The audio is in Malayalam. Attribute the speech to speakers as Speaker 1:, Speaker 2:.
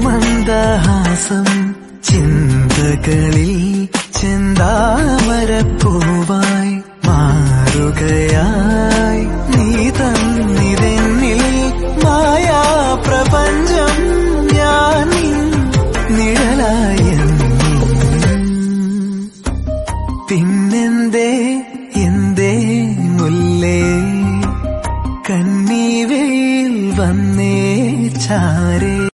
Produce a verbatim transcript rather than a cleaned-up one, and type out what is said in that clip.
Speaker 1: മന്ദഹാസം ചിന്തകളിൽ ചെന്താമരപ്പൂവായി മാറുകയായി നീ തന്നിതെന്നിൽ മായാ പ്രപഞ്ചം.